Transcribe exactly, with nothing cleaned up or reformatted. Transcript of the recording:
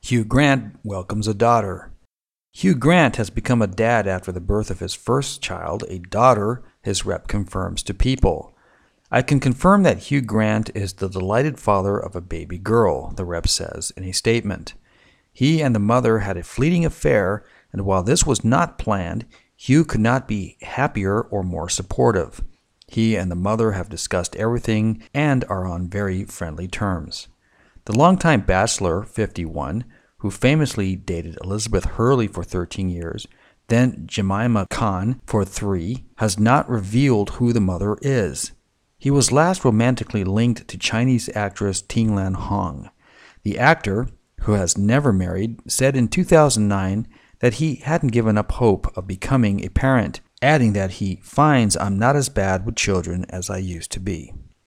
Hugh Grant welcomes a daughter. Hugh Grant has become a dad after the birth of his first child, a daughter, his rep confirms to People. I can confirm that Hugh Grant is the delighted father of a baby girl, the rep says in a statement. He and the mother had a fleeting affair, and while this was not planned, Hugh could not be happier or more supportive. He and the mother have discussed everything and are on very friendly terms. The longtime bachelor, fifty-one, who famously dated Elizabeth Hurley for thirteen years, then Jemima Khan for three, has not revealed who the mother is. He was last romantically linked to Chinese actress Tinglan Hong. The actor, who has never married, said in two thousand nine that he hadn't given up hope of becoming a parent, adding that he finds I'm not as bad with children as I used to be.